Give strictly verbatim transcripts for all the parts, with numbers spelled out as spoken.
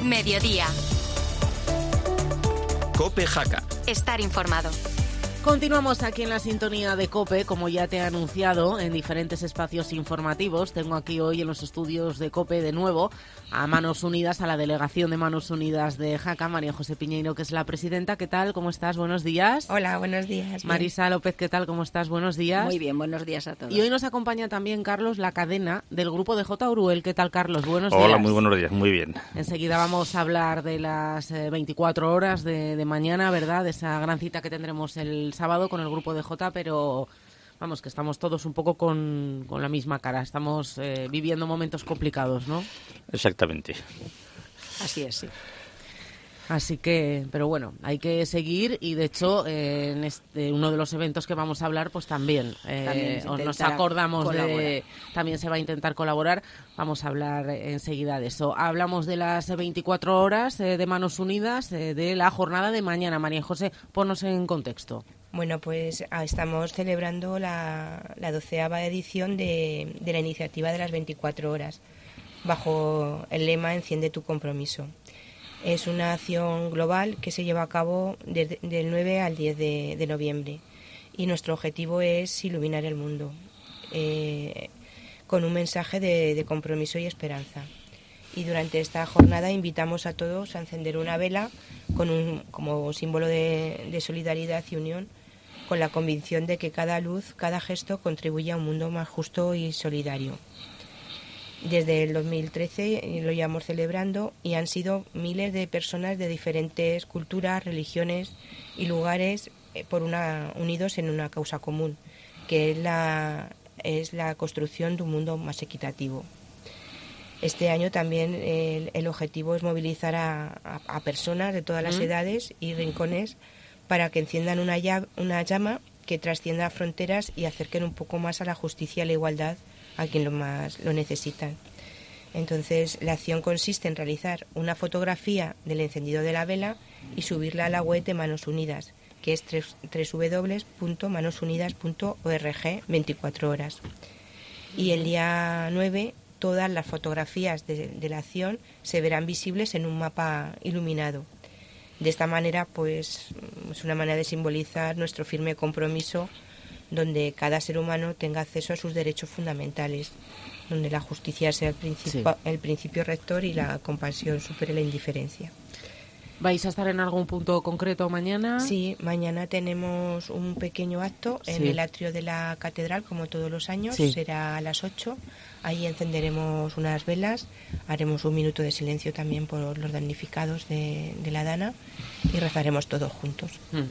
Mediodía. COPE Jaca. Estar informado. Continuamos aquí en la sintonía de COPE, como ya te he anunciado, en diferentes espacios informativos. Tengo aquí hoy en los estudios de COPE de nuevo a Manos Unidas, a la delegación de Manos Unidas de Jaca, María José Piñeiro, que es la presidenta. ¿Qué tal? ¿Cómo estás? Buenos días. Hola, buenos días. Bien. Marisa López, ¿qué tal? ¿Cómo estás? Buenos días. Muy bien, buenos días a todos. Y hoy nos acompaña también Carlos La Cadena, del grupo de J. Uruel. ¿Qué tal, Carlos? Buenos Hola, días. Hola, muy buenos días, muy bien. Enseguida vamos a hablar de las eh, veinticuatro horas de, de mañana, ¿verdad? De esa gran cita que tendremos el sábado con el grupo de J, pero vamos, que estamos todos un poco con, con la misma cara. Estamos eh, viviendo momentos complicados, ¿no? Exactamente. Así es, sí. Así que, pero bueno, hay que seguir y de hecho eh, en este, uno de los eventos que vamos a hablar, pues también, eh, también nos acordamos colaborar. de, también se va a intentar colaborar. Vamos a hablar enseguida de eso. Hablamos de las veinticuatro horas eh, de Manos Unidas, eh, de la jornada de mañana. María José, ponnos en contexto. Bueno, pues estamos celebrando la, la doceava edición de, de la iniciativa de las veinticuatro horas, bajo el lema Enciende tu compromiso. Es una acción global que se lleva a cabo desde del nueve al diez de, de noviembre y nuestro objetivo es iluminar el mundo eh, con un mensaje de, de compromiso y esperanza. Y durante esta jornada invitamos a todos a encender una vela con un, como símbolo de, de solidaridad y unión, con la convicción de que cada luz, cada gesto contribuye a un mundo más justo y solidario. Desde el dos mil trece lo llevamos celebrando y han sido miles de personas de diferentes culturas, religiones y lugares eh, por una, unidos en una causa común, que es la, es la construcción de un mundo más equitativo. Este año también el, el objetivo es movilizar a, a, a personas de todas las mm. edades y rincones para que enciendan una, llama, una llama que trascienda fronteras y acerquen un poco más a la justicia y la igualdad a quien lo más lo necesitan. Entonces, la acción consiste en realizar una fotografía del encendido de la vela y subirla a la web de Manos Unidas, que es doble u doble u doble u punto manos unidas punto org veinticuatro horas. Y el día nueve, todas las fotografías de, de la acción se verán visibles en un mapa iluminado. De esta manera, pues, es una manera de simbolizar nuestro firme compromiso, donde cada ser humano tenga acceso a sus derechos fundamentales, donde la justicia sea el principio, sí. el principio rector y la compasión supere la indiferencia. ¿Vais a estar en algún punto concreto mañana? Sí, mañana tenemos un pequeño acto en sí. el atrio de la catedral, como todos los años, sí. será a las ocho. Ahí encenderemos unas velas, haremos un minuto de silencio también por los damnificados de, de la Dana y rezaremos todos juntos. Mm.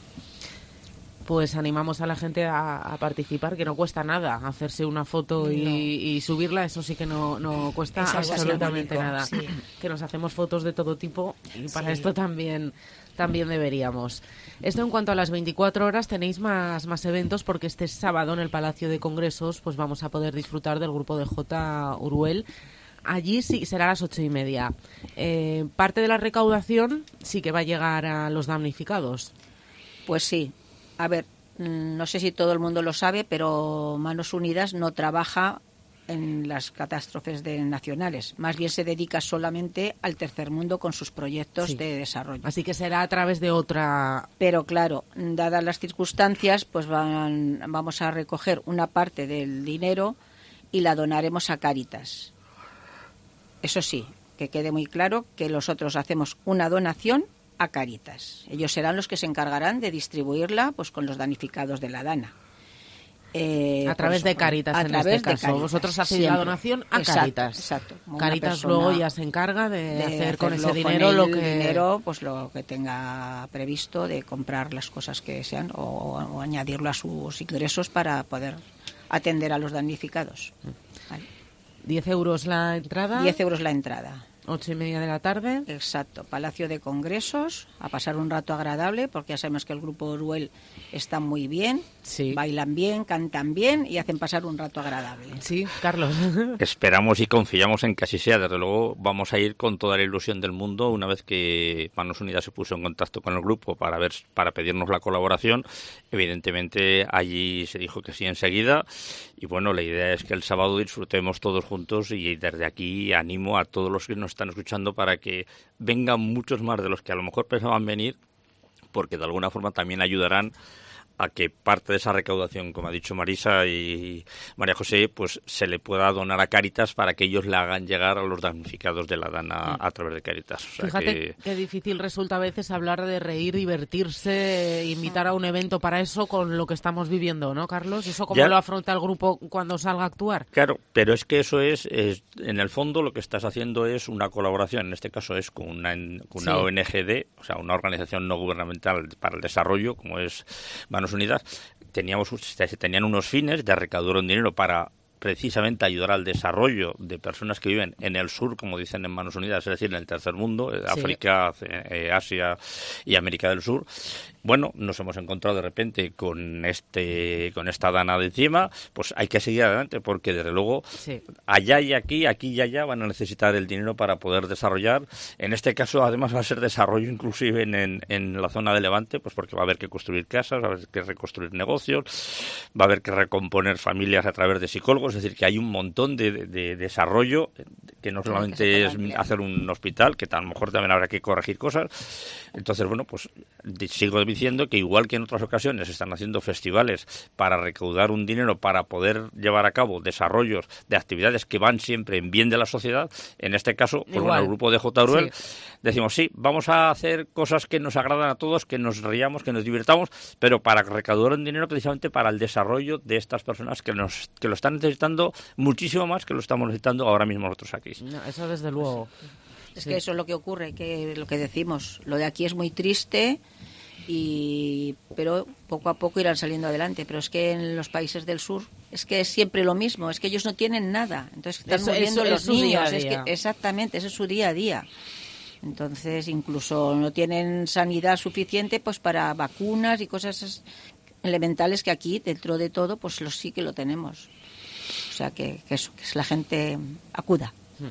Pues animamos a la gente a, a participar, que no cuesta nada hacerse una foto y, no. y subirla, eso sí que no, no cuesta es absolutamente nada. Sí. Que nos hacemos fotos de todo tipo y para sí. esto también, también deberíamos. Esto en cuanto a las veinticuatro horas, tenéis más, más eventos porque este sábado en el Palacio de Congresos pues vamos a poder disfrutar del grupo de J. Uruel. Allí sí será a las ocho y media. Eh, parte de la recaudación sí que va a llegar a los damnificados. Pues sí. A ver, no sé si todo el mundo lo sabe, pero Manos Unidas no trabaja en las catástrofes de nacionales. Más bien se dedica solamente al tercer mundo con sus proyectos sí. de desarrollo. Así que será a través de otra... Pero claro, dadas las circunstancias, pues van, vamos a recoger una parte del dinero y la donaremos a Cáritas. Eso sí, que quede muy claro que nosotros hacemos una donación a Cáritas. Ellos serán los que se encargarán de distribuirla pues con los damnificados de la Dana. Eh, a través de Cáritas en este caso. Cáritas. Vosotros hacéis la donación a Cáritas. Exacto. exacto. Cáritas luego ya se encarga de, de hacer con ese dinero con lo que dinero, pues lo que tenga previsto, de comprar las cosas que sean o, o añadirlo a sus ingresos para poder atender a los damnificados. Vale. ¿diez euros la entrada? diez euros la entrada. Ocho y media de la tarde. Exacto, Palacio de Congresos, a pasar un rato agradable, porque ya sabemos que el grupo Uruel está muy bien, sí. bailan bien, cantan bien y hacen pasar un rato agradable. Sí, Carlos. Esperamos y confiamos en que así sea. Desde luego vamos a ir con toda la ilusión del mundo una vez que Manos Unidas se puso en contacto con el grupo para ver para pedirnos la colaboración. Evidentemente allí se dijo que sí enseguida y bueno, la idea es que el sábado disfrutemos todos juntos y desde aquí animo a todos los que nos están escuchando para que vengan muchos más de los que a lo mejor pensaban venir, porque de alguna forma también ayudarán a que parte de esa recaudación, como ha dicho Marisa y María José, pues se le pueda donar a Cáritas para que ellos le hagan llegar a los damnificados de la Dana a través de Cáritas. O sea, fíjate que... qué difícil resulta a veces hablar de reír, divertirse, invitar a un evento para eso con lo que estamos viviendo, ¿no, Carlos? ¿Eso cómo ya lo afronta el grupo cuando salga a actuar? Claro, pero es que eso es, es en el fondo lo que estás haciendo es una colaboración, en este caso es con una, con una sí. O N G D, o sea, una organización no gubernamental para el desarrollo, como es Manos Unidas. Teníamos, tenían unos fines de recaudar un dinero para precisamente ayudar al desarrollo de personas que viven en el sur, como dicen en Manos Unidas, es decir, en el tercer mundo, sí. África, eh, Asia y América del Sur. Bueno, nos hemos encontrado de repente con este con esta dana de encima, pues hay que seguir adelante, porque desde luego sí. allá y aquí, aquí y allá van a necesitar el dinero para poder desarrollar. En este caso, además, va a ser desarrollo inclusive en, en, en la zona de Levante, pues porque va a haber que construir casas, va a haber que reconstruir negocios, va a haber que recomponer familias a través de psicólogos. Es decir, que hay un montón de, de, de desarrollo, que no solamente que es hacer un hospital, que a lo mejor también habrá que corregir cosas. Entonces, bueno, pues sigo diciendo que igual que en otras ocasiones están haciendo festivales para recaudar un dinero para poder llevar a cabo desarrollos de actividades que van siempre en bien de la sociedad, en este caso, pues bueno, el grupo de J. Uruel, sí. decimos, sí, vamos a hacer cosas que nos agradan a todos, que nos riamos, que nos divirtamos, pero para recaudar un dinero precisamente para el desarrollo de estas personas que, nos, que lo están necesitando muchísimo más que lo estamos necesitando ahora mismo nosotros aquí. No, eso desde luego. Es sí. que eso es lo que ocurre, que lo que decimos, lo de aquí es muy triste, y pero poco a poco irán saliendo adelante. Pero es que en los países del sur es que es siempre lo mismo, es que ellos no tienen nada, entonces están eso, muriendo eso, los es niños, día a día. Es que exactamente, ese es su día a día. Entonces incluso no tienen sanidad suficiente pues para vacunas y cosas elementales que aquí dentro de todo pues lo sí que lo tenemos. O sea, que, que eso, que la gente acuda.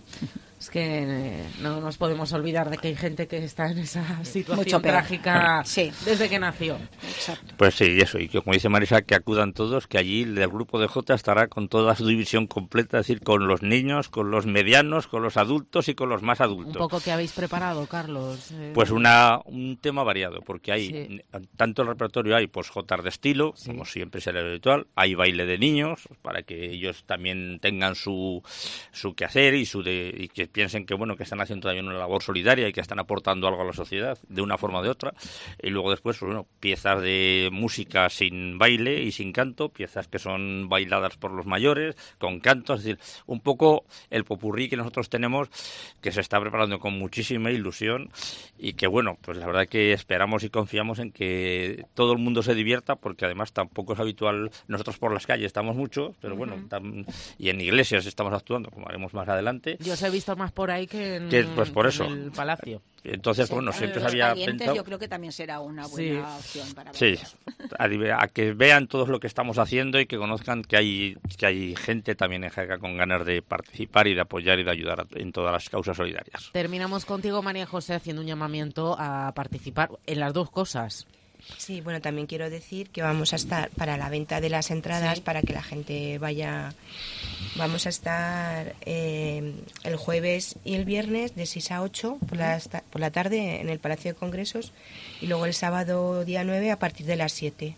Es que eh, no nos podemos olvidar de que hay gente que está en esa situación trágica sí. desde que nació. Exacto. Pues sí, eso. Y que, como dice Marisa, que acudan todos, que allí el grupo de J estará con toda su división completa, es decir, con los niños, con los medianos, con los adultos y con los más adultos. Un poco que habéis preparado, Carlos. Eh... Pues una un tema variado, porque hay sí. tanto el repertorio hay pues jotas de estilo, sí. como siempre será habitual, hay baile de niños, para que ellos también tengan su su quehacer y su de, y que piensen que bueno que están haciendo también una labor solidaria y que están aportando algo a la sociedad de una forma o de otra. Y luego después pues, bueno, piezas de música sin baile y sin canto, piezas que son bailadas por los mayores, con canto, es decir, un poco el popurrí que nosotros tenemos, que se está preparando con muchísima ilusión y que bueno, pues la verdad que esperamos y confiamos en que todo el mundo se divierta, porque además tampoco es habitual, nosotros por las calles estamos mucho, pero bueno, uh-huh. tam, y en iglesias estamos actuando, como haremos más adelante. Yo os he visto más por ahí que en, que, pues por eso. en el Palacio. Entonces, sí, bueno, siempre se había pensado... Yo creo que también será una buena sí. opción para verlos. Sí, a, a que vean todo lo que estamos haciendo y que conozcan que hay que hay gente también en Jaca con ganas de participar y de apoyar y de ayudar a, en todas las causas solidarias. Terminamos contigo, María José, haciendo un llamamiento a participar en las dos cosas. Sí, bueno, también quiero decir que vamos a estar para la venta de las entradas, sí. para que la gente vaya. Vamos a estar eh, el jueves y el viernes de seis a ocho por la, por la tarde en el Palacio de Congresos, y luego el sábado día nueve a partir de las siete.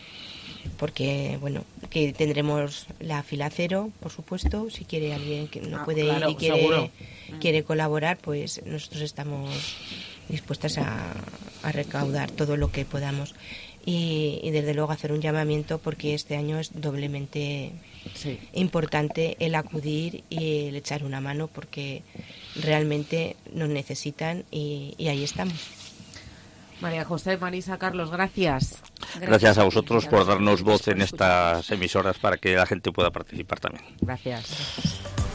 Porque, bueno, que tendremos la fila cero, por supuesto. Si quiere alguien que no ah, puede claro, ir y quiere, quiere colaborar, pues nosotros estamos dispuestas a, a recaudar todo lo que podamos. Y, y desde luego hacer un llamamiento, porque este año es doblemente sí. importante el acudir y el echar una mano, porque realmente nos necesitan y, y ahí estamos. María José, Marisa, Carlos, gracias. Gracias, gracias a vosotros por darnos voz en estas emisoras para que la gente pueda participar también. Gracias. Gracias.